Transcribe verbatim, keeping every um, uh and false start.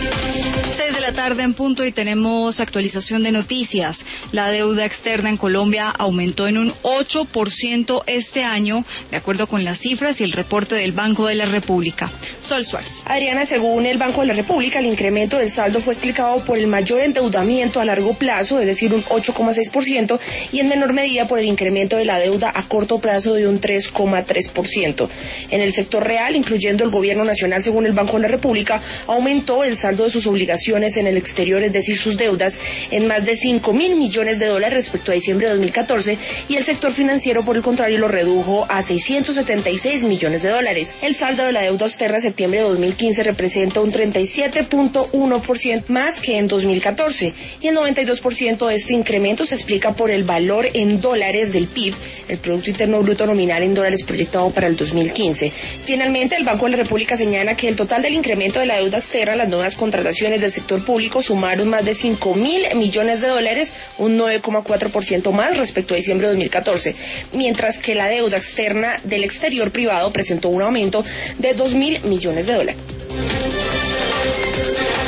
seis de la tarde en punto y tenemos actualización de noticias. La deuda externa en Colombia aumentó en un ocho por ciento este año, de acuerdo con las cifras y el reporte del Banco de la República. Sol Suárez. Adriana, según el Banco de la República, el incremento del saldo fue explicado por el mayor endeudamiento a largo plazo, es decir, un ocho coma seis por ciento, y en menor medida por el incremento de la deuda a corto plazo de un tres coma tres por ciento. En el sector real, incluyendo el gobierno nacional, según el Banco de la República, aumentó el saldo de sus obligaciones en el exterior, es decir, sus deudas, en más de cinco mil millones de dólares respecto a diciembre de dos mil catorce, y el sector financiero, por el contrario, lo redujo a seiscientos setenta y seis millones de dólares. El saldo de la deuda externa en septiembre de dos mil quince representa un treinta y siete punto uno por ciento más que en dos mil catorce, y el noventa y dos por ciento de este incremento se explica por el valor en dólares del P I B, el Producto Interno Bruto nominal en dólares proyectado para el dos mil quince. Finalmente, el Banco de la República señala que el total del incremento de la deuda externa, las nuevas contrataciones del sector público sumaron más de cinco mil millones de dólares, un nueve coma cuatro por ciento más respecto a diciembre de dos mil catorce, mientras que la deuda externa del exterior privado presentó un aumento de dos mil millones de dólares.